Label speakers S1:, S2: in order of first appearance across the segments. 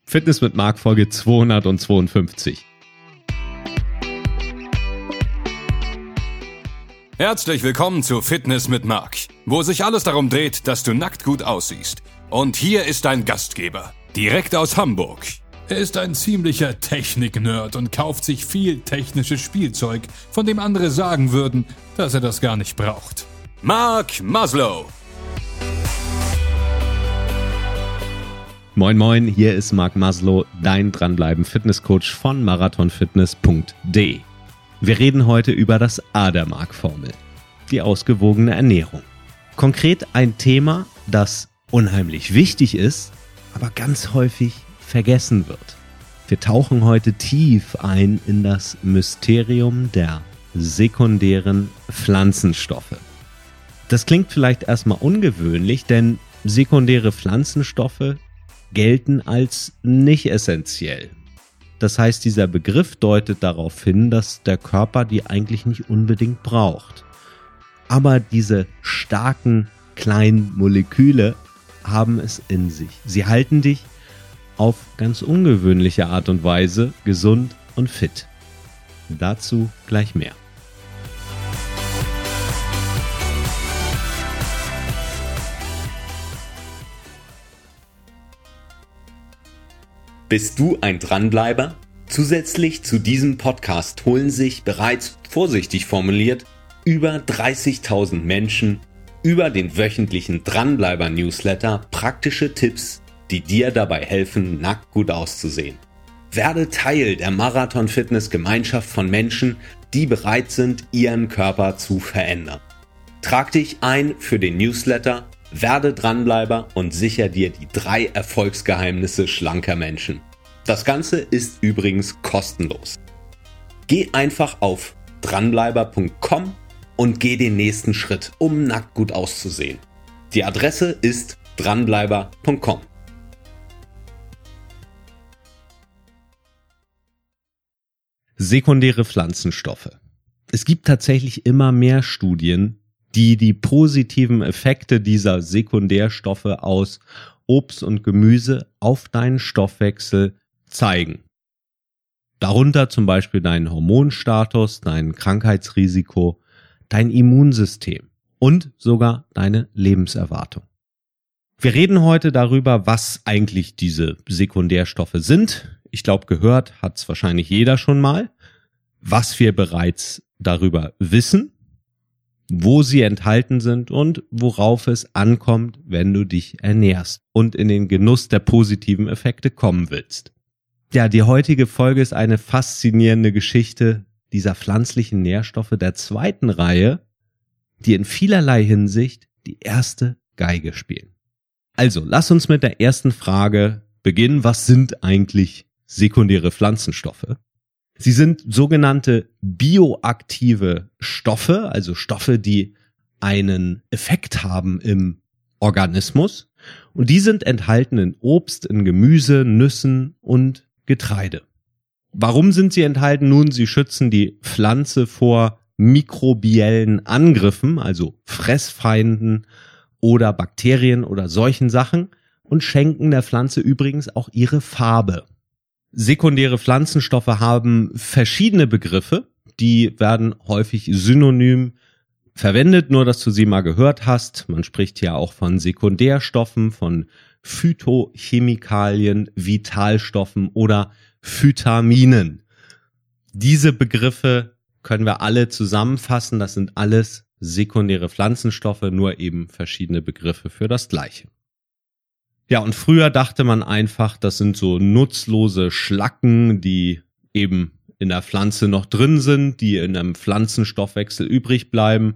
S1: Fitness mit Marc, Folge 252.
S2: Herzlich willkommen zu Fitness mit Marc, wo sich alles darum dreht, dass du nackt gut aussiehst. Und hier ist dein Gastgeber, direkt aus Hamburg.
S3: Er ist ein ziemlicher Technik-Nerd und kauft sich viel technisches Spielzeug, von dem andere sagen würden, dass er das gar nicht braucht.
S2: Marc Maslow.
S1: Moin moin, hier ist Marc Maslow, dein Dranbleiben-Fitnesscoach von marathonfitness.de. Wir reden heute über das A der Marc-Formel, die ausgewogene Ernährung. Konkret ein Thema, das unheimlich wichtig ist, aber ganz häufig vergessen wird. Wir tauchen heute tief ein in das Mysterium der sekundären Pflanzenstoffe. Das klingt vielleicht erstmal ungewöhnlich, denn sekundäre Pflanzenstoffe gelten als nicht essentiell. Das heißt, dieser Begriff deutet darauf hin, dass der Körper die eigentlich nicht unbedingt braucht. Aber diese starken kleinen Moleküle haben es in sich. Sie halten dich auf ganz ungewöhnliche Art und Weise gesund und fit. Dazu gleich mehr.
S4: Bist du ein Dranbleiber? Zusätzlich zu diesem Podcast holen sich bereits, vorsichtig formuliert, über 30.000 Menschen über den wöchentlichen Dranbleiber-Newsletter praktische Tipps, die dir dabei helfen, nackt gut auszusehen. Werde Teil der Marathon-Fitness-Gemeinschaft von Menschen, die bereit sind, ihren Körper zu verändern. Trag dich ein für den Newsletter, werde Dranbleiber und sicher dir die 3 Erfolgsgeheimnisse schlanker Menschen. Das Ganze ist übrigens kostenlos. Geh einfach auf dranbleiber.com und geh den nächsten Schritt, um nackt gut auszusehen. Die Adresse ist dranbleiber.com.
S1: Sekundäre Pflanzenstoffe. Es gibt tatsächlich immer mehr Studien, die die positiven Effekte dieser Sekundärstoffe aus Obst und Gemüse auf deinen Stoffwechsel zeigen. Darunter zum Beispiel deinen Hormonstatus, dein Krankheitsrisiko, dein Immunsystem und sogar deine Lebenserwartung. Wir reden heute darüber, was eigentlich diese Sekundärstoffe sind. Ich glaube, gehört hat es wahrscheinlich jeder schon mal. Was wir bereits darüber wissen, wo sie enthalten sind und worauf es ankommt, wenn du dich ernährst und in den Genuss der positiven Effekte kommen willst. Ja, die heutige Folge ist eine faszinierende Geschichte dieser pflanzlichen Nährstoffe der zweiten Reihe, die in vielerlei Hinsicht die erste Geige spielen. Also, lass uns mit der ersten Frage beginnen. Was sind eigentlich sekundäre Pflanzenstoffe? Sie sind sogenannte bioaktive Stoffe, also Stoffe, die einen Effekt haben im Organismus. Und die sind enthalten in Obst, in Gemüse, Nüssen und Getreide. Warum sind sie enthalten? Nun, sie schützen die Pflanze vor mikrobiellen Angriffen, also Fressfeinden oder Bakterien oder solchen Sachen und schenken der Pflanze übrigens auch ihre Farbe. Sekundäre Pflanzenstoffe haben verschiedene Begriffe, die werden häufig synonym verwendet, nur dass du sie mal gehört hast. Man spricht ja auch von Sekundärstoffen, von Phytochemikalien, Vitalstoffen oder Phytaminen. Diese Begriffe können wir alle zusammenfassen, das sind alles sekundäre Pflanzenstoffe, nur eben verschiedene Begriffe für das Gleiche. Ja, und früher dachte man einfach, das sind so nutzlose Schlacken, die eben in der Pflanze noch drin sind, die in einem Pflanzenstoffwechsel übrig bleiben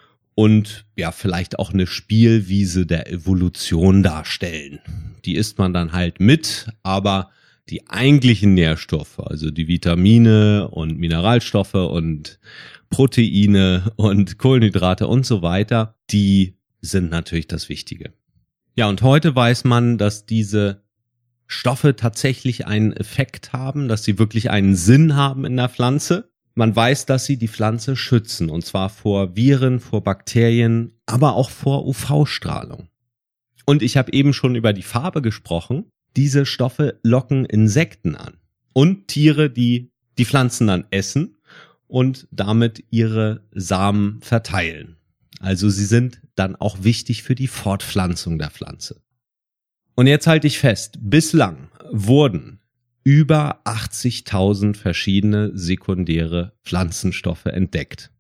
S1: und ja, vielleicht auch eine Spielwiese der Evolution darstellen. Die isst man dann halt mit, aber die eigentlichen Nährstoffe, also die Vitamine und Mineralstoffe und Proteine und Kohlenhydrate und so weiter, die sind natürlich das Wichtige. Ja, und heute weiß man, dass diese Stoffe tatsächlich einen Effekt haben, dass sie wirklich einen Sinn haben in der Pflanze. Man weiß, dass sie die Pflanze schützen, und zwar vor Viren, vor Bakterien, aber auch vor UV-Strahlung. Und ich habe eben schon über die Farbe gesprochen. Diese Stoffe locken Insekten an und Tiere, die die Pflanzen dann essen und damit ihre Samen verteilen. Also sie sind dann auch wichtig für die Fortpflanzung der Pflanze. Und jetzt halte ich fest, bislang wurden über 80.000 verschiedene sekundäre Pflanzenstoffe entdeckt.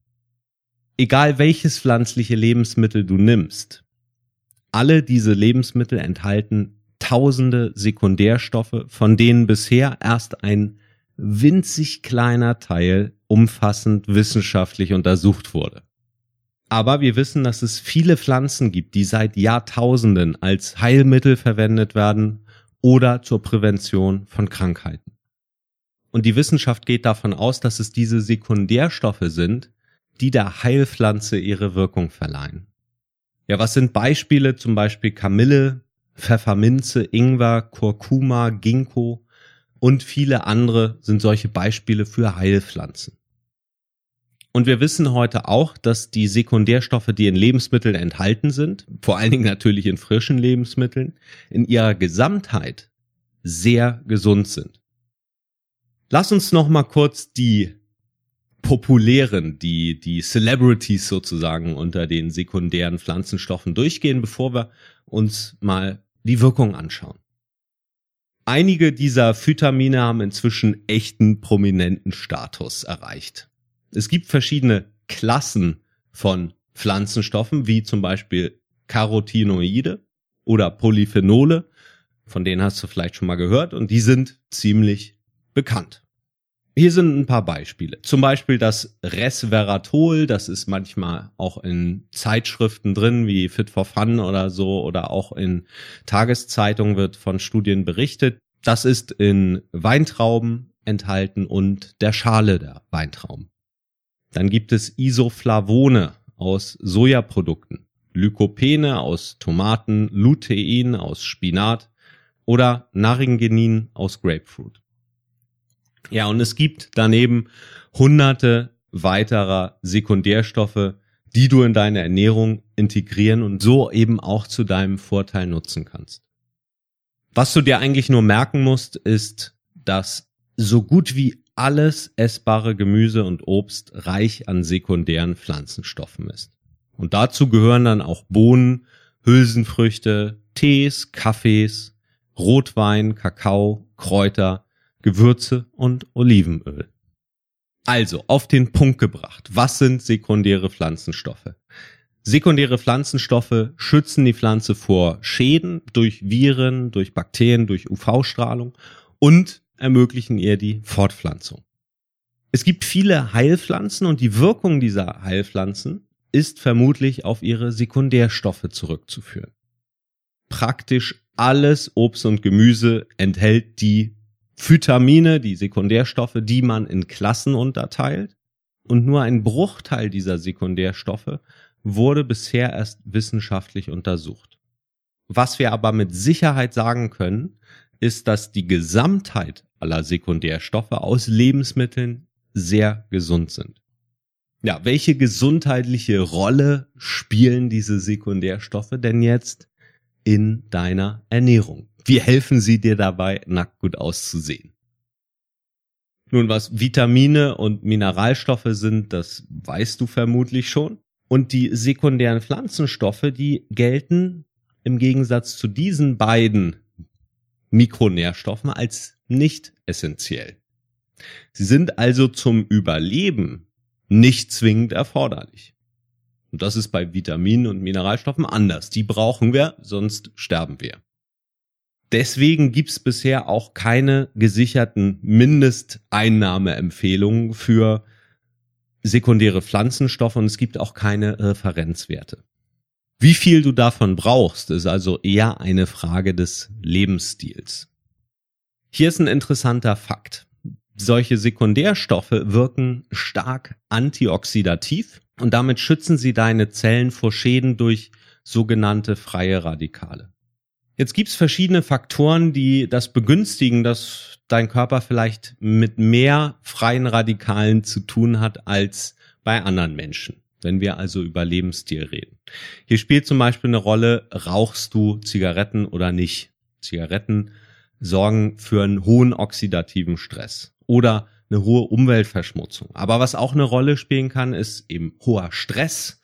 S1: Egal welches pflanzliche Lebensmittel du nimmst, alle diese Lebensmittel enthalten tausende Sekundärstoffe, von denen bisher erst ein winzig kleiner Teil umfassend wissenschaftlich untersucht wurde. Aber wir wissen, dass es viele Pflanzen gibt, die seit Jahrtausenden als Heilmittel verwendet werden oder zur Prävention von Krankheiten. Und die Wissenschaft geht davon aus, dass es diese Sekundärstoffe sind, die der Heilpflanze ihre Wirkung verleihen. Ja, was sind Beispiele? Zum Beispiel Kamille, Pfefferminze, Ingwer, Kurkuma, Ginkgo und viele andere sind solche Beispiele für Heilpflanzen. Und wir wissen heute auch, dass die Sekundärstoffe, die in Lebensmitteln enthalten sind, vor allen Dingen natürlich in frischen Lebensmitteln, in ihrer Gesamtheit sehr gesund sind. Lass uns noch mal kurz die populären, die Celebrities sozusagen unter den sekundären Pflanzenstoffen durchgehen, bevor wir uns mal die Wirkung anschauen. Einige dieser Phytamine haben inzwischen echten prominenten Status erreicht. Es gibt verschiedene Klassen von Pflanzenstoffen, wie zum Beispiel Carotinoide oder Polyphenole, von denen hast du vielleicht schon mal gehört, und die sind ziemlich bekannt. Hier sind ein paar Beispiele. Zum Beispiel das Resveratrol, das ist manchmal auch in Zeitschriften drin, wie Fit for Fun oder so, oder auch in Tageszeitungen wird von Studien berichtet. Das ist in Weintrauben enthalten und der Schale der Weintrauben. Dann gibt es Isoflavone aus Sojaprodukten, Lycopene aus Tomaten, Lutein aus Spinat oder Naringenin aus Grapefruit. Ja, und es gibt daneben hunderte weiterer Sekundärstoffe, die du in deine Ernährung integrieren und so eben auch zu deinem Vorteil nutzen kannst. Was du dir eigentlich nur merken musst, ist, dass so gut wie alles essbare Gemüse und Obst reich an sekundären Pflanzenstoffen ist. Und dazu gehören dann auch Bohnen, Hülsenfrüchte, Tees, Kaffees, Rotwein, Kakao, Kräuter, Gewürze und Olivenöl. Also, auf den Punkt gebracht. Was sind sekundäre Pflanzenstoffe? Sekundäre Pflanzenstoffe schützen die Pflanze vor Schäden durch Viren, durch Bakterien, durch UV-Strahlung und ermöglichen ihr die Fortpflanzung. Es gibt viele Heilpflanzen und die Wirkung dieser Heilpflanzen ist vermutlich auf ihre Sekundärstoffe zurückzuführen. Praktisch alles Obst und Gemüse enthält die Phytamine, die Sekundärstoffe, die man in Klassen unterteilt, und nur ein Bruchteil dieser Sekundärstoffe wurde bisher erst wissenschaftlich untersucht. Was wir aber mit Sicherheit sagen können, ist, dass die Gesamtheit aller Sekundärstoffe aus Lebensmitteln sehr gesund sind. Ja, welche gesundheitliche Rolle spielen diese Sekundärstoffe denn jetzt in deiner Ernährung? Wie helfen sie dir dabei, nackt gut auszusehen? Nun, was Vitamine und Mineralstoffe sind, das weißt du vermutlich schon. Und die sekundären Pflanzenstoffe, die gelten im Gegensatz zu diesen beiden Mikronährstoffen als nicht essentiell. Sie sind also zum Überleben nicht zwingend erforderlich. Und das ist bei Vitaminen und Mineralstoffen anders. Die brauchen wir, sonst sterben wir. Deswegen gibt es bisher auch keine gesicherten Mindesteinnahmeempfehlungen für sekundäre Pflanzenstoffe und es gibt auch keine Referenzwerte. Wie viel du davon brauchst, ist also eher eine Frage des Lebensstils. Hier ist ein interessanter Fakt. Solche Sekundärstoffe wirken stark antioxidativ und damit schützen sie deine Zellen vor Schäden durch sogenannte freie Radikale. Jetzt gibt's verschiedene Faktoren, die das begünstigen, dass dein Körper vielleicht mit mehr freien Radikalen zu tun hat als bei anderen Menschen, wenn wir also über Lebensstil reden. Hier spielt zum Beispiel eine Rolle, rauchst du Zigaretten oder nicht? Zigaretten sorgen für einen hohen oxidativen Stress oder eine hohe Umweltverschmutzung. Aber was auch eine Rolle spielen kann, ist eben hoher Stress,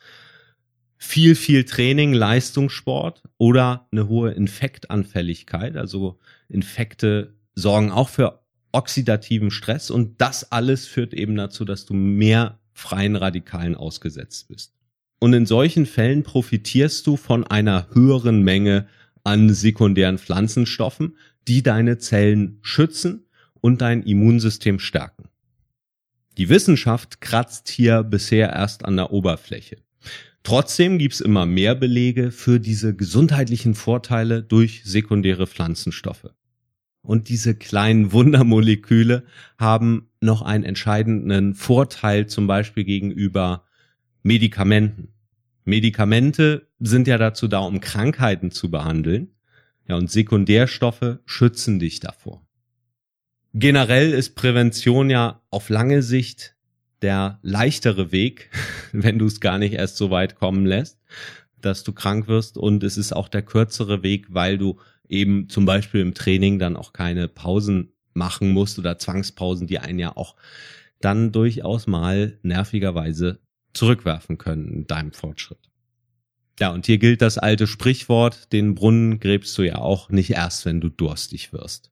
S1: viel Training, Leistungssport oder eine hohe Infektanfälligkeit. Also Infekte sorgen auch für oxidativen Stress und das alles führt eben dazu, dass du mehr freien Radikalen ausgesetzt bist. Und in solchen Fällen profitierst du von einer höheren Menge an sekundären Pflanzenstoffen, die deine Zellen schützen und dein Immunsystem stärken. Die Wissenschaft kratzt hier bisher erst an der Oberfläche. Trotzdem gibt's immer mehr Belege für diese gesundheitlichen Vorteile durch sekundäre Pflanzenstoffe. Und diese kleinen Wundermoleküle haben noch einen entscheidenden Vorteil, zum Beispiel gegenüber Medikamenten. Medikamente sind ja dazu da, um Krankheiten zu behandeln. Ja, und Sekundärstoffe schützen dich davor. Generell ist Prävention ja auf lange Sicht der leichtere Weg, wenn du es gar nicht erst so weit kommen lässt, dass du krank wirst. Und es ist auch der kürzere Weg, weil du eben zum Beispiel im Training dann auch keine Pausen machen musst oder Zwangspausen, die einen ja auch dann durchaus mal nervigerweise zurückwerfen können in deinem Fortschritt. Ja, und hier gilt das alte Sprichwort, den Brunnen gräbst du ja auch nicht erst, wenn du durstig wirst.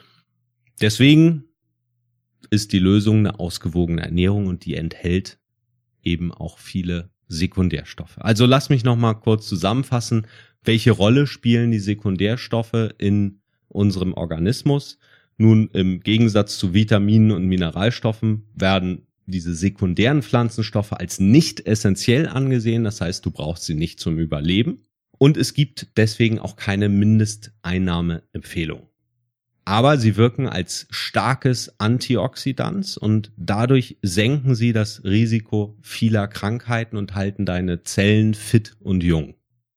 S1: Deswegen ist die Lösung eine ausgewogene Ernährung und die enthält eben auch viele Sekundärstoffe. Also lass mich noch mal kurz zusammenfassen, welche Rolle spielen die Sekundärstoffe in unserem Organismus? Nun, im Gegensatz zu Vitaminen und Mineralstoffen werden diese sekundären Pflanzenstoffe als nicht essentiell angesehen. Das heißt, du brauchst sie nicht zum Überleben. Und es gibt deswegen auch keine Mindesteinnahmeempfehlung. Aber sie wirken als starkes Antioxidant und dadurch senken sie das Risiko vieler Krankheiten und halten deine Zellen fit und jung.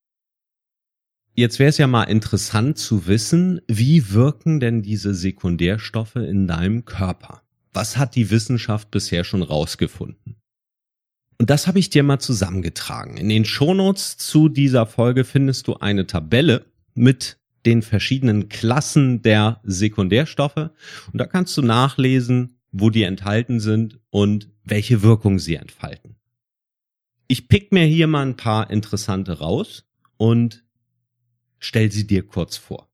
S1: Jetzt wäre es ja mal interessant zu wissen, wie wirken denn diese Sekundärstoffe in deinem Körper? Was hat die Wissenschaft bisher schon rausgefunden? Und das habe ich dir mal zusammengetragen. In den Shownotes zu dieser Folge findest du eine Tabelle mit den verschiedenen Klassen der Sekundärstoffe. Und da kannst du nachlesen, wo die enthalten sind und welche Wirkung sie entfalten. Ich pick mir hier mal ein paar interessante raus und stell sie dir kurz vor.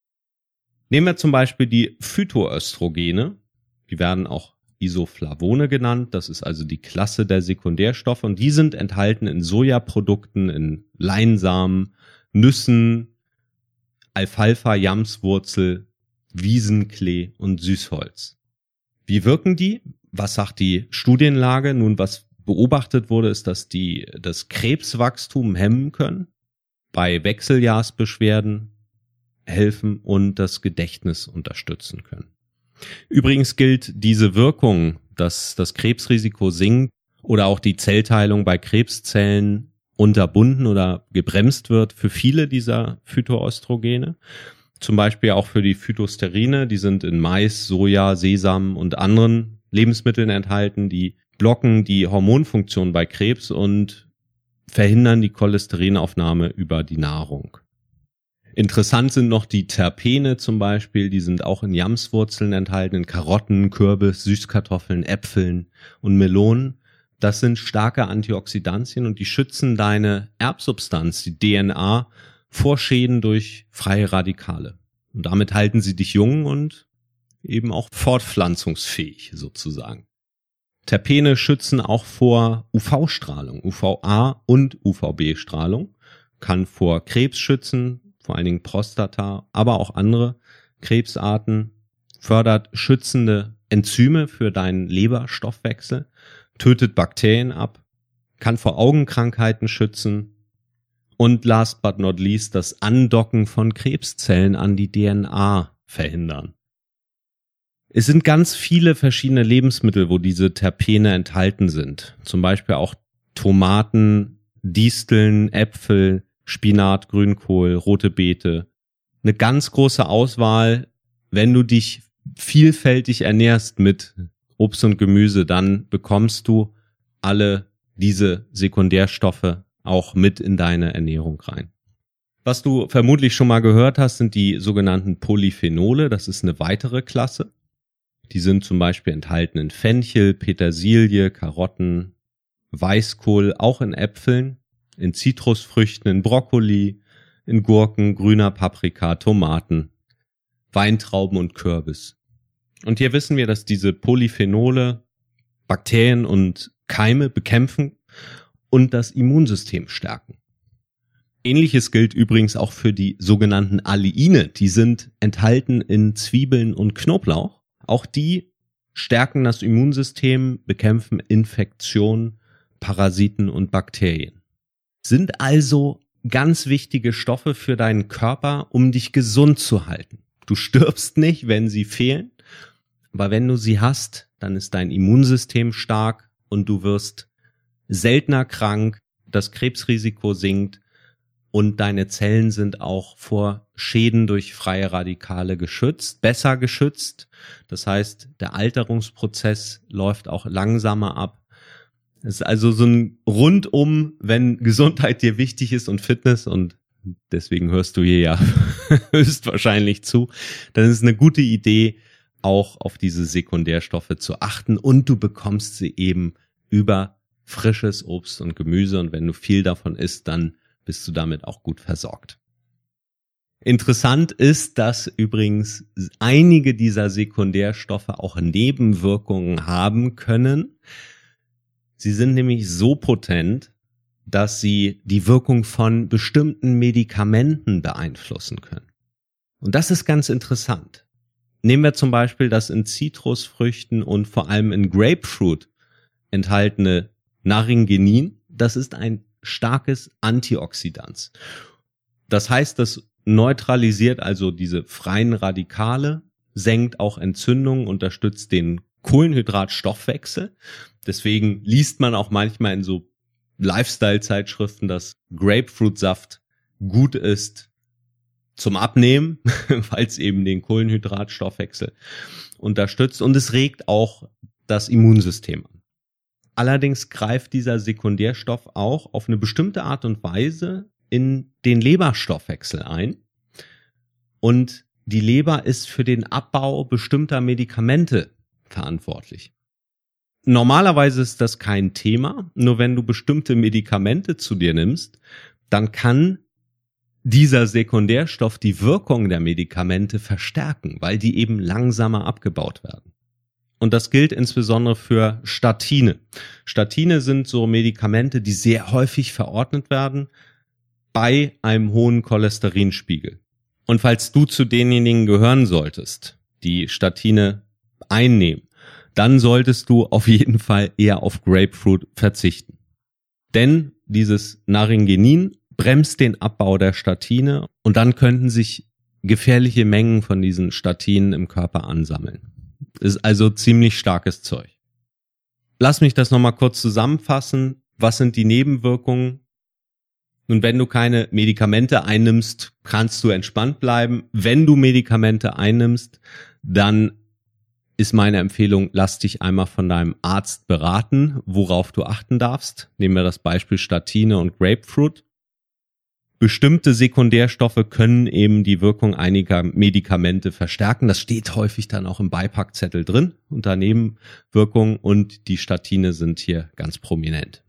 S1: Nehmen wir zum Beispiel die Phytoöstrogene. Die werden auch Isoflavone genannt. Das ist also die Klasse der Sekundärstoffe. Und die sind enthalten in Sojaprodukten, in Leinsamen, Nüssen, Alfalfa, Jamswurzel, Wiesenklee und Süßholz. Wie wirken die? Was sagt die Studienlage? Nun, was beobachtet wurde, ist, dass die das Krebswachstum hemmen können, bei Wechseljahrsbeschwerden helfen und das Gedächtnis unterstützen können. Übrigens gilt diese Wirkung, dass das Krebsrisiko sinkt oder auch die Zellteilung bei Krebszellen unterbunden oder gebremst wird für viele dieser Phytoöstrogene. Zum Beispiel auch für die Phytosterine, die sind in Mais, Soja, Sesam und anderen Lebensmitteln enthalten, die blocken die Hormonfunktion bei Krebs und verhindern die Cholesterinaufnahme über die Nahrung. Interessant sind noch die Terpene zum Beispiel, die sind auch in Jamswurzeln enthalten, in Karotten, Kürbis, Süßkartoffeln, Äpfeln und Melonen. Das sind starke Antioxidantien und die schützen deine Erbsubstanz, die DNA, vor Schäden durch freie Radikale. Und damit halten sie dich jung und eben auch fortpflanzungsfähig sozusagen. Terpene schützen auch vor UV-Strahlung, UVA und UVB-Strahlung, kann vor Krebs schützen, vor allen Dingen Prostata, aber auch andere Krebsarten, fördert schützende Enzyme für deinen Leberstoffwechsel, tötet Bakterien ab, kann vor Augenkrankheiten schützen und last but not least das Andocken von Krebszellen an die DNA verhindern. Es sind ganz viele verschiedene Lebensmittel, wo diese Terpene enthalten sind. Zum Beispiel auch Tomaten, Disteln, Äpfel, Spinat, Grünkohl, rote Beete. Eine ganz große Auswahl. Wenn du dich vielfältig ernährst mit Obst und Gemüse, dann bekommst du alle diese Sekundärstoffe auch mit in deine Ernährung rein. Was du vermutlich schon mal gehört hast, sind die sogenannten Polyphenole. Das ist eine weitere Klasse. Die sind zum Beispiel enthalten in Fenchel, Petersilie, Karotten, Weißkohl, auch in Äpfeln, in Zitrusfrüchten, in Brokkoli, in Gurken, grüner Paprika, Tomaten, Weintrauben und Kürbis. Und hier wissen wir, dass diese Polyphenole Bakterien und Keime bekämpfen und das Immunsystem stärken. Ähnliches gilt übrigens auch für die sogenannten Alleine. Die sind enthalten in Zwiebeln und Knoblauch. Auch die stärken das Immunsystem, bekämpfen Infektionen, Parasiten und Bakterien. Sind also ganz wichtige Stoffe für deinen Körper, um dich gesund zu halten. Du stirbst nicht, wenn sie fehlen, aber wenn du sie hast, dann ist dein Immunsystem stark und du wirst seltener krank, das Krebsrisiko sinkt und deine Zellen sind auch vor Schäden durch freie Radikale geschützt, besser geschützt. Das heißt, der Alterungsprozess läuft auch langsamer ab. Es ist also so ein Rundum, wenn Gesundheit dir wichtig ist und Fitness, und deswegen hörst du hier ja höchstwahrscheinlich zu, dann ist es eine gute Idee, auch auf diese Sekundärstoffe zu achten, und du bekommst sie eben über frisches Obst und Gemüse, und wenn du viel davon isst, dann bist du damit auch gut versorgt. Interessant ist, dass übrigens einige dieser Sekundärstoffe auch Nebenwirkungen haben können. Sie sind nämlich so potent, dass sie die Wirkung von bestimmten Medikamenten beeinflussen können. Und das ist ganz interessant. Nehmen wir zum Beispiel das in Zitrusfrüchten und vor allem in Grapefruit enthaltene Naringenin. Das ist ein starkes Antioxidant. Das heißt, das neutralisiert also diese freien Radikale, senkt auch Entzündungen, unterstützt den Kohlenhydratstoffwechsel. Deswegen liest man auch manchmal in so Lifestyle-Zeitschriften, dass Grapefruitsaft gut ist zum Abnehmen, weil es eben den Kohlenhydratstoffwechsel unterstützt, und es regt auch das Immunsystem an. Allerdings greift dieser Sekundärstoff auch auf eine bestimmte Art und Weise in den Leberstoffwechsel ein, und die Leber ist für den Abbau bestimmter Medikamente verantwortlich. Normalerweise ist das kein Thema, nur wenn du bestimmte Medikamente zu dir nimmst, dann kann dieser Sekundärstoff die Wirkung der Medikamente verstärken, weil die eben langsamer abgebaut werden. Und das gilt insbesondere für Statine. Statine sind so Medikamente, die sehr häufig verordnet werden bei einem hohen Cholesterinspiegel. Und falls du zu denjenigen gehören solltest, die Statine einnehmen, dann solltest du auf jeden Fall eher auf Grapefruit verzichten. Denn dieses Naringenin bremst den Abbau der Statine, und dann könnten sich gefährliche Mengen von diesen Statinen im Körper ansammeln. Ist also ziemlich starkes Zeug. Lass mich das nochmal kurz zusammenfassen. Was sind die Nebenwirkungen? Nun, wenn du keine Medikamente einnimmst, kannst du entspannt bleiben. Wenn du Medikamente einnimmst, dann ist meine Empfehlung, lass dich einmal von deinem Arzt beraten, worauf du achten darfst. Nehmen wir das Beispiel Statine und Grapefruit. Bestimmte Sekundärstoffe können eben die Wirkung einiger Medikamente verstärken. Das steht häufig dann auch im Beipackzettel drin unter Nebenwirkungen, und die Statine sind hier ganz prominent.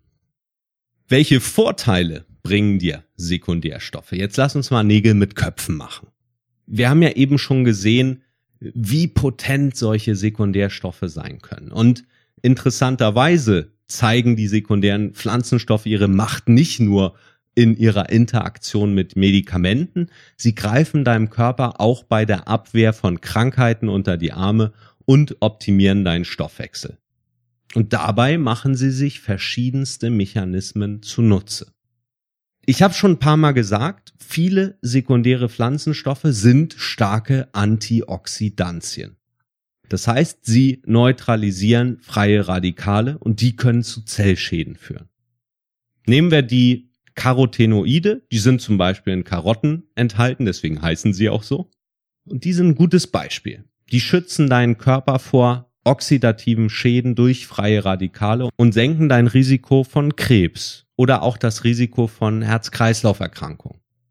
S1: Welche Vorteile bringen dir Sekundärstoffe? Jetzt lass uns mal Nägel mit Köpfen machen. Wir haben ja eben schon gesehen, wie potent solche Sekundärstoffe sein können. Und interessanterweise zeigen die sekundären Pflanzenstoffe ihre Macht nicht nur in ihrer Interaktion mit Medikamenten, sie greifen deinem Körper auch bei der Abwehr von Krankheiten unter die Arme und optimieren deinen Stoffwechsel. Und dabei machen sie sich verschiedenste Mechanismen zunutze. Ich habe schon ein paar Mal gesagt, viele sekundäre Pflanzenstoffe sind starke Antioxidantien. Das heißt, sie neutralisieren freie Radikale, und die können zu Zellschäden führen. Nehmen wir die Carotenoide, die sind zum Beispiel in Karotten enthalten, deswegen heißen sie auch so. Und die sind ein gutes Beispiel. Die schützen deinen Körper vor oxidativen Schäden durch freie Radikale und senken dein Risiko von Krebs oder auch das Risiko von Herz-Kreislauf-Erkrankungen.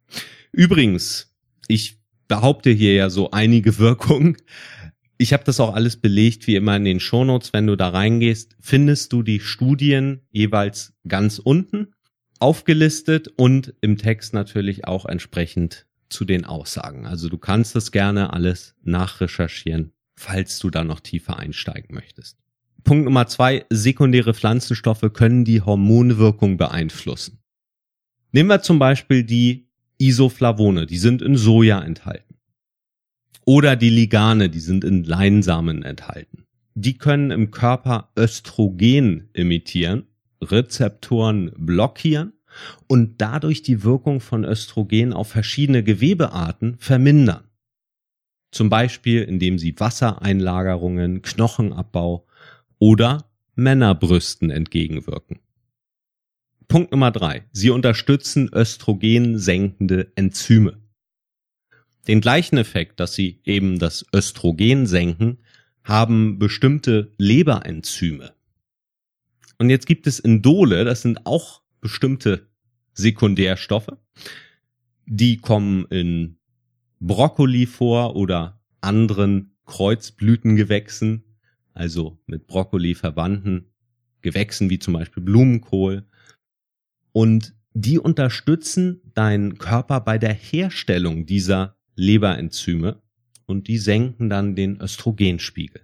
S1: Übrigens, ich behaupte hier ja so einige Wirkungen. Ich habe das auch alles belegt, wie immer in den Shownotes. Wenn du da reingehst, findest du die Studien jeweils ganz unten aufgelistet und im Text natürlich auch entsprechend zu den Aussagen. Also du kannst das gerne alles nachrecherchieren, falls du da noch tiefer einsteigen möchtest. Punkt Nummer 2, sekundäre Pflanzenstoffe können die Hormonwirkung beeinflussen. Nehmen wir zum Beispiel die Isoflavone, die sind in Soja enthalten. Oder die Ligane, die sind in Leinsamen enthalten. Die können im Körper Östrogen emittieren, Rezeptoren blockieren und dadurch die Wirkung von Östrogen auf verschiedene Gewebearten vermindern. Zum Beispiel, indem sie Wassereinlagerungen, Knochenabbau oder Männerbrüsten entgegenwirken. Punkt Nummer 3. Sie unterstützen östrogensenkende Enzyme. Den gleichen Effekt, dass sie eben das Östrogen senken, haben bestimmte Leberenzyme. Und jetzt gibt es Indole, das sind auch bestimmte Sekundärstoffe. Die kommen in Brokkoli vor oder anderen Kreuzblütengewächsen, also mit Brokkoli verwandten Gewächsen wie zum Beispiel Blumenkohl. Und die unterstützen deinen Körper bei der Herstellung dieser Leberenzyme und die senken dann den Östrogenspiegel.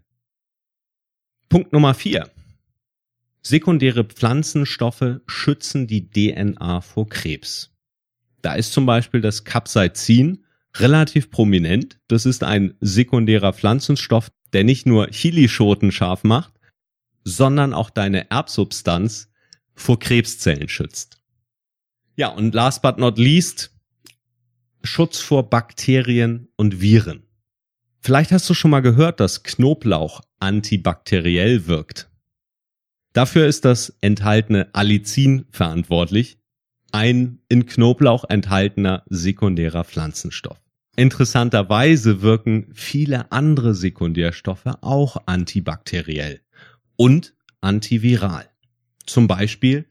S1: Punkt Nummer 4. Sekundäre Pflanzenstoffe schützen die DNA vor Krebs. Da ist zum Beispiel das Capsaicin relativ prominent. Das ist ein sekundärer Pflanzenstoff, der nicht nur Chilischoten scharf macht, sondern auch deine Erbsubstanz vor Krebszellen schützt. Ja, und last but not least, Schutz vor Bakterien und Viren. Vielleicht hast du schon mal gehört, dass Knoblauch antibakteriell wirkt. Dafür ist das enthaltene Allicin verantwortlich, ein in Knoblauch enthaltener sekundärer Pflanzenstoff. Interessanterweise wirken viele andere Sekundärstoffe auch antibakteriell und antiviral. Zum Beispiel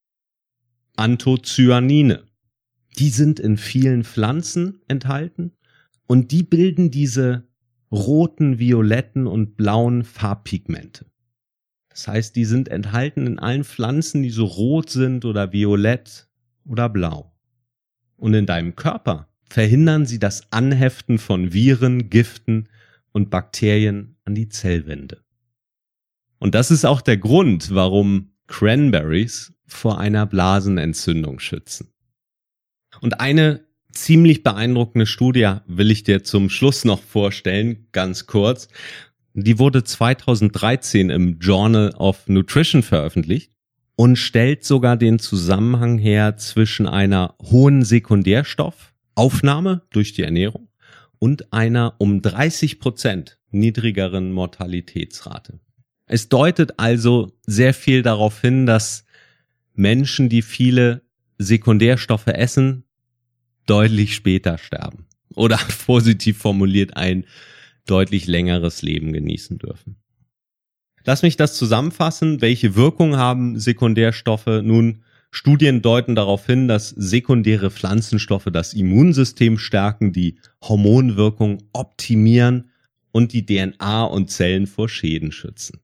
S1: Anthocyanine. Die sind in vielen Pflanzen enthalten und die bilden diese roten, violetten und blauen Farbpigmente. Das heißt, die sind enthalten in allen Pflanzen, die so rot sind oder violett oder blau. Und in deinem Körper verhindern sie das Anheften von Viren, Giften und Bakterien an die Zellwände. Und das ist auch der Grund, warum Cranberries vor einer Blasenentzündung schützen. Und eine ziemlich beeindruckende Studie will ich dir zum Schluss noch vorstellen, ganz kurz. Die wurde 2013 im Journal of Nutrition veröffentlicht und stellt sogar den Zusammenhang her zwischen einer hohen Sekundärstoffaufnahme durch die Ernährung und einer um 30% niedrigeren Mortalitätsrate. Es deutet also sehr viel darauf hin, dass Menschen, die viele Sekundärstoffe essen, deutlich später sterben oder positiv formuliert ein deutlich längeres Leben genießen dürfen. Lass mich das zusammenfassen. Welche Wirkung haben Sekundärstoffe? Nun, Studien deuten darauf hin, dass sekundäre Pflanzenstoffe das Immunsystem stärken, die Hormonwirkung optimieren und die DNA und Zellen vor Schäden schützen.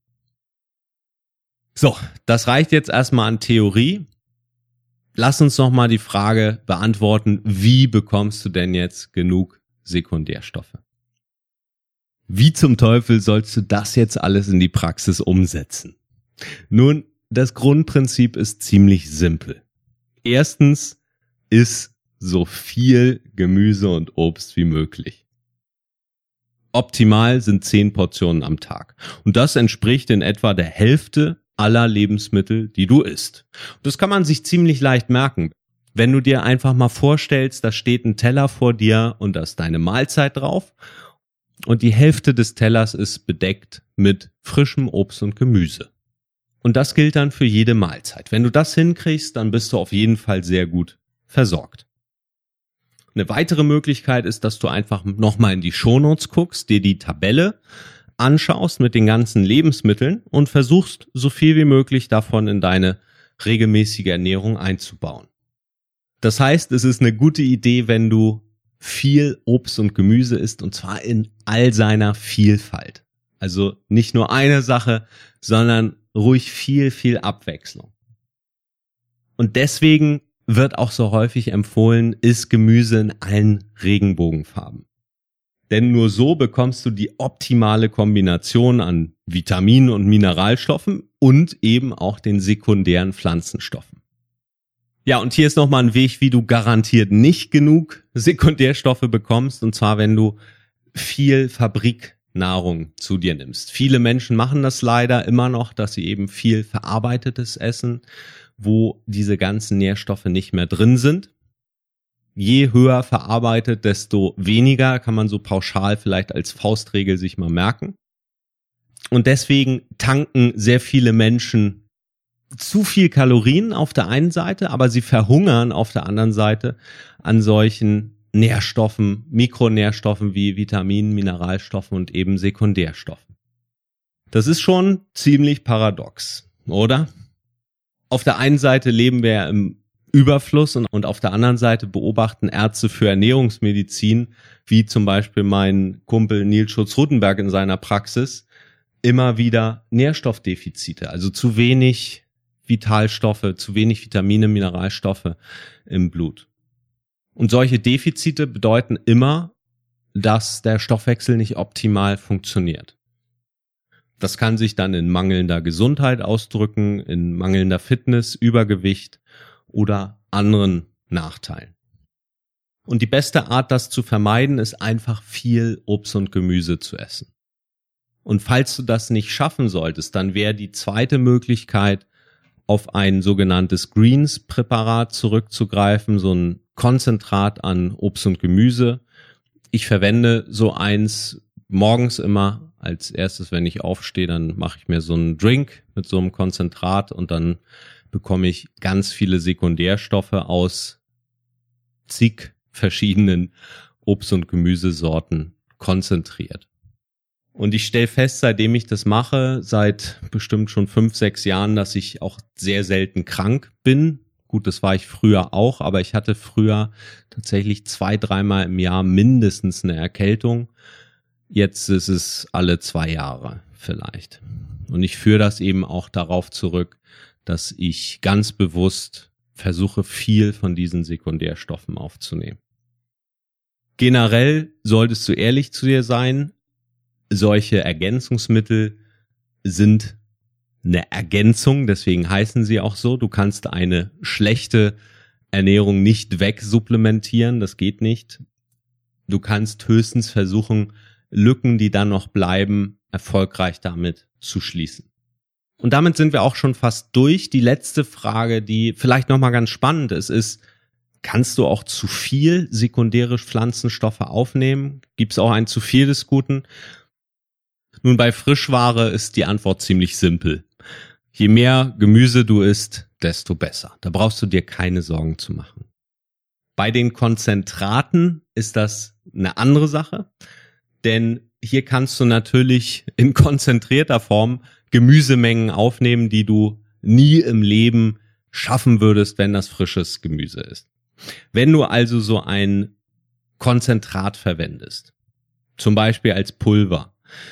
S1: So, das reicht jetzt erstmal an Theorie. Lass uns noch mal die Frage beantworten, wie bekommst du denn jetzt genug Sekundärstoffe? Wie zum Teufel sollst du das jetzt alles in die Praxis umsetzen? Nun, das Grundprinzip ist ziemlich simpel. Erstens, iss so viel Gemüse und Obst wie möglich. Optimal sind 10 Portionen am Tag. Und das entspricht in etwa der Hälfte aller Lebensmittel, die du isst. Das kann man sich ziemlich leicht merken. Wenn du dir einfach mal vorstellst, da steht ein Teller vor dir und da ist deine Mahlzeit drauf und die Hälfte des Tellers ist bedeckt mit frischem Obst und Gemüse. Und das gilt dann für jede Mahlzeit. Wenn du das hinkriegst, dann bist du auf jeden Fall sehr gut versorgt. Eine weitere Möglichkeit ist, dass du einfach nochmal in die Shownotes guckst, dir die Tabelle anschaust mit den ganzen Lebensmitteln und versuchst, so viel wie möglich davon in deine regelmäßige Ernährung einzubauen. Das heißt, es ist eine gute Idee, wenn du viel Obst und Gemüse isst, und zwar in all seiner Vielfalt. Also nicht nur eine Sache, sondern ruhig viel, viel Abwechslung. Und deswegen wird auch so häufig empfohlen, iss Gemüse in allen Regenbogenfarben. Denn nur so bekommst du die optimale Kombination an Vitaminen und Mineralstoffen und eben auch den sekundären Pflanzenstoffen. Ja, und hier ist nochmal ein Weg, wie du garantiert nicht genug Sekundärstoffe bekommst, und zwar, wenn du viel Fabriknahrung zu dir nimmst. Viele Menschen machen das leider immer noch, dass sie eben viel Verarbeitetes essen, wo diese ganzen Nährstoffe nicht mehr drin sind. Je höher verarbeitet, desto weniger, kann man so pauschal vielleicht als Faustregel sich mal merken. Und deswegen tanken sehr viele Menschen zu viel Kalorien auf der einen Seite, aber sie verhungern auf der anderen Seite an solchen Nährstoffen, Mikronährstoffen wie Vitaminen, Mineralstoffen und eben Sekundärstoffen. Das ist schon ziemlich paradox, oder? Auf der einen Seite leben wir ja im Überfluss und auf der anderen Seite beobachten Ärzte für Ernährungsmedizin, wie zum Beispiel mein Kumpel Nils Schulz-Rutenberg in seiner Praxis, immer wieder Nährstoffdefizite, also zu wenig Vitalstoffe, zu wenig Vitamine, Mineralstoffe im Blut. Und solche Defizite bedeuten immer, dass der Stoffwechsel nicht optimal funktioniert. Das kann sich dann in mangelnder Gesundheit ausdrücken, in mangelnder Fitness, Übergewicht oder anderen Nachteilen. Und die beste Art, das zu vermeiden, ist einfach viel Obst und Gemüse zu essen. Und falls du das nicht schaffen solltest, dann wäre die zweite Möglichkeit, auf ein sogenanntes Greens-Präparat zurückzugreifen, so ein Konzentrat an Obst und Gemüse. Ich verwende so eins morgens immer als erstes, wenn ich aufstehe, dann mache ich mir so einen Drink mit so einem Konzentrat und dann bekomme ich ganz viele Sekundärstoffe aus zig verschiedenen Obst- und Gemüsesorten konzentriert. Und ich stelle fest, seitdem ich das mache, seit bestimmt schon 5-6 Jahren, dass ich auch sehr selten krank bin. Gut, das war ich früher auch, aber ich hatte früher tatsächlich 2-3 Mal im Jahr mindestens eine Erkältung. Jetzt ist es alle 2 Jahre vielleicht. Und ich führe das eben auch darauf zurück, dass ich ganz bewusst versuche, viel von diesen Sekundärstoffen aufzunehmen. Generell solltest du ehrlich zu dir sein. Solche Ergänzungsmittel sind eine Ergänzung, deswegen heißen sie auch so. Du kannst eine schlechte Ernährung nicht wegsupplementieren, das geht nicht. Du kannst höchstens versuchen, Lücken, die dann noch bleiben, erfolgreich damit zu schließen. Und damit sind wir auch schon fast durch. Die letzte Frage, die vielleicht nochmal ganz spannend ist, kannst du auch zu viel sekundäre Pflanzenstoffe aufnehmen? Gibt es auch ein zu viel des Guten? Nun, bei Frischware ist die Antwort ziemlich simpel. Je mehr Gemüse du isst, desto besser. Da brauchst du dir keine Sorgen zu machen. Bei den Konzentraten ist das eine andere Sache, denn hier kannst du natürlich in konzentrierter Form Gemüsemengen aufnehmen, die du nie im Leben schaffen würdest, wenn das frisches Gemüse ist. Wenn du also so ein Konzentrat verwendest, zum Beispiel als Pulver,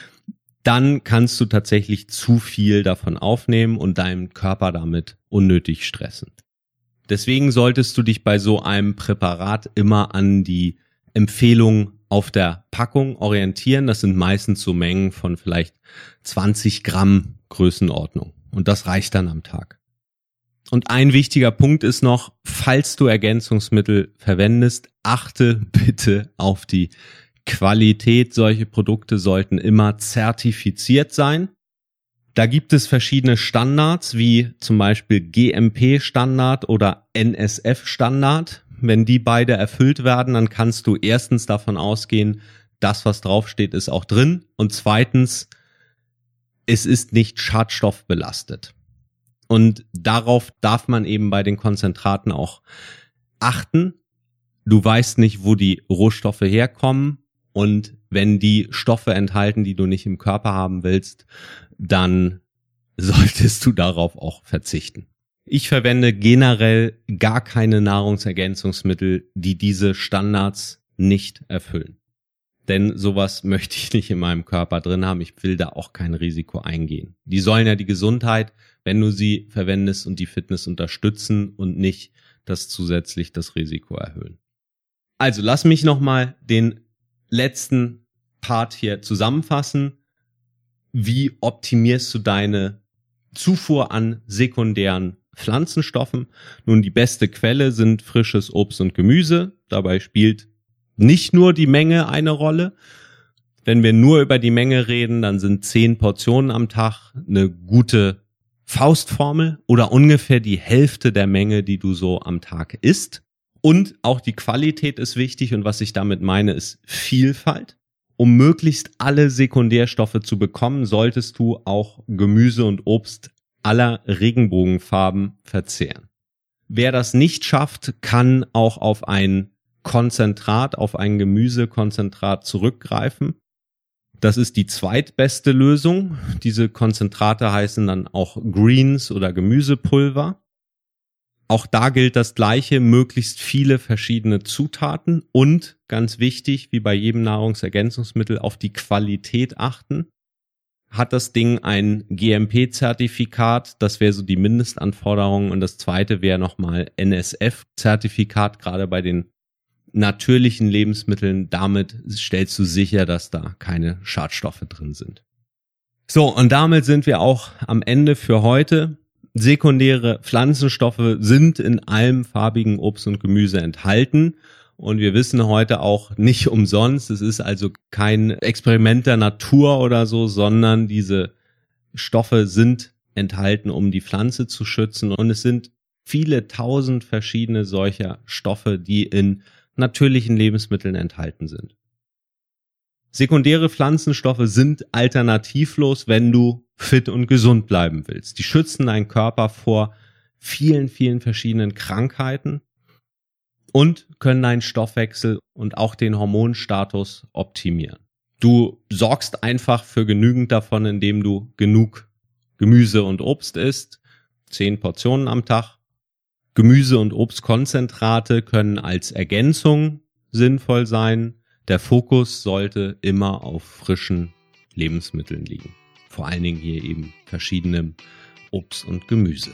S1: dann kannst du tatsächlich zu viel davon aufnehmen und deinen Körper damit unnötig stressen. Deswegen solltest du dich bei so einem Präparat immer an die Empfehlung auf der Packung orientieren. Das sind meistens so Mengen von vielleicht 20 Gramm Größenordnung. Und das reicht dann am Tag. Und ein wichtiger Punkt ist noch, falls du Ergänzungsmittel verwendest, achte bitte auf die Qualität. Solche Produkte sollten immer zertifiziert sein. Da gibt es verschiedene Standards, wie zum Beispiel GMP-Standard oder NSF-Standard. Wenn die beide erfüllt werden, dann kannst du erstens davon ausgehen, das, was draufsteht, ist auch drin. Und zweitens, es ist nicht schadstoffbelastet. Und darauf darf man eben bei den Konzentraten auch achten. Du weißt nicht, wo die Rohstoffe herkommen. Und wenn die Stoffe enthalten, die du nicht im Körper haben willst, dann solltest du darauf auch verzichten. Ich verwende generell gar keine Nahrungsergänzungsmittel, die diese Standards nicht erfüllen. Denn sowas möchte ich nicht in meinem Körper drin haben. Ich will da auch kein Risiko eingehen. Die sollen ja die Gesundheit, wenn du sie verwendest, und die Fitness unterstützen und nicht zusätzlich das Risiko erhöhen. Also lass mich nochmal den letzten Part hier zusammenfassen. Wie optimierst du deine Zufuhr an sekundären Pflanzenstoffen? Nun, die beste Quelle sind frisches Obst und Gemüse. Dabei spielt nicht nur die Menge eine Rolle. Wenn wir nur über die Menge reden, dann sind 10 Portionen am Tag eine gute Faustformel oder ungefähr die Hälfte der Menge, die du so am Tag isst. Und auch die Qualität ist wichtig, und was ich damit meine, ist Vielfalt. Um möglichst alle Sekundärstoffe zu bekommen, solltest du auch Gemüse und Obst aller Regenbogenfarben verzehren. Wer das nicht schafft, kann auch auf ein Konzentrat, auf ein Gemüsekonzentrat zurückgreifen. Das ist die zweitbeste Lösung. Diese Konzentrate heißen dann auch Greens oder Gemüsepulver. Auch da gilt das Gleiche, möglichst viele verschiedene Zutaten und, ganz wichtig, wie bei jedem Nahrungsergänzungsmittel, auf die Qualität achten. Hat das Ding ein GMP-Zertifikat, das wäre so die Mindestanforderung, und das zweite wäre nochmal NSF-Zertifikat, gerade bei den natürlichen Lebensmitteln. Damit stellst du sicher, dass da keine Schadstoffe drin sind. So, und damit sind wir auch am Ende für heute. Sekundäre Pflanzenstoffe sind in allem farbigen Obst und Gemüse enthalten. Und wir wissen heute auch nicht umsonst, es ist also kein Experiment der Natur oder so, sondern diese Stoffe sind enthalten, um die Pflanze zu schützen. Und es sind viele tausend verschiedene solcher Stoffe, die in natürlichen Lebensmitteln enthalten sind. Sekundäre Pflanzenstoffe sind alternativlos, wenn du fit und gesund bleiben willst. Die schützen deinen Körper vor vielen, vielen verschiedenen Krankheiten und können deinen Stoffwechsel und auch den Hormonstatus optimieren. Du sorgst einfach für genügend davon, indem du genug Gemüse und Obst isst, 10 Portionen am Tag. Gemüse- und Obstkonzentrate können als Ergänzung sinnvoll sein. Der Fokus sollte immer auf frischen Lebensmitteln liegen. Vor allen Dingen hier eben verschiedenem Obst und Gemüse.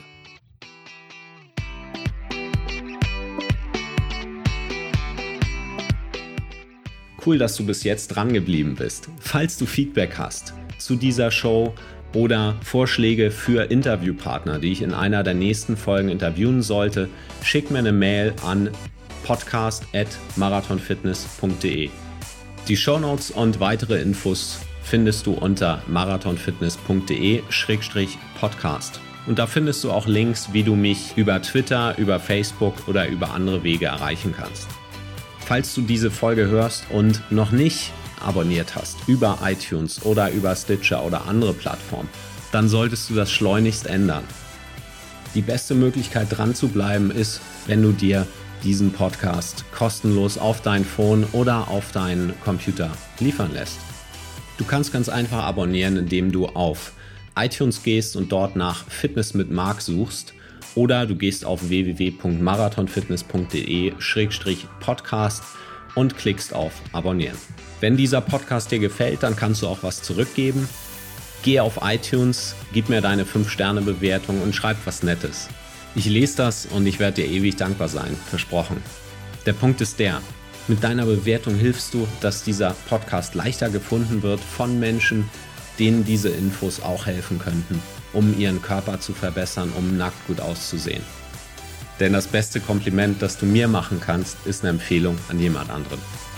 S4: Cool, dass du bis jetzt dran geblieben bist. Falls du Feedback hast zu dieser Show oder Vorschläge für Interviewpartner, die ich in einer der nächsten Folgen interviewen sollte, schick mir eine Mail an podcast@marathonfitness.de. Die Shownotes und weitere Infos findest du unter marathonfitness.de/podcast. Und da findest du auch Links, wie du mich über Twitter, über Facebook oder über andere Wege erreichen kannst. Falls du diese Folge hörst und noch nicht abonniert hast über iTunes oder über Stitcher oder andere Plattformen, dann solltest du das schleunigst ändern. Die beste Möglichkeit dran zu bleiben ist, wenn du dir diesen Podcast kostenlos auf dein Phone oder auf deinen Computer liefern lässt. Du kannst ganz einfach abonnieren, indem du auf iTunes gehst und dort nach Fitness mit Marc suchst, oder du gehst auf www.marathonfitness.de/podcast und klickst auf Abonnieren. Wenn dieser Podcast dir gefällt, dann kannst du auch was zurückgeben. Geh auf iTunes, gib mir deine 5-Sterne-Bewertung und schreib was Nettes. Ich lese das und ich werde dir ewig dankbar sein, versprochen. Der Punkt ist der: Mit deiner Bewertung hilfst du, dass dieser Podcast leichter gefunden wird von Menschen, denen diese Infos auch helfen könnten, um ihren Körper zu verbessern, um nackt gut auszusehen. Denn das beste Kompliment, das du mir machen kannst, ist eine Empfehlung an jemand anderen.